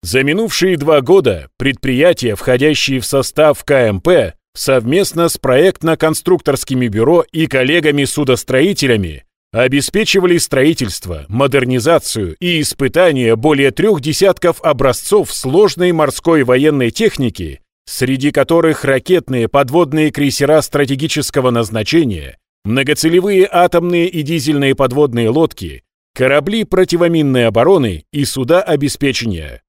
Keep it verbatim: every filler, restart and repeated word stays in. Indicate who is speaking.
Speaker 1: За минувшие два года предприятия, входящие в состав ка эм пэ, совместно с проектно-конструкторскими бюро и коллегами-судостроителями обеспечивали строительство, модернизацию и испытание более трех десятков образцов сложной морской военной техники, среди которых ракетные подводные крейсера стратегического назначения, многоцелевые атомные и дизельные подводные лодки, корабли противоминной обороны и суда обеспечения.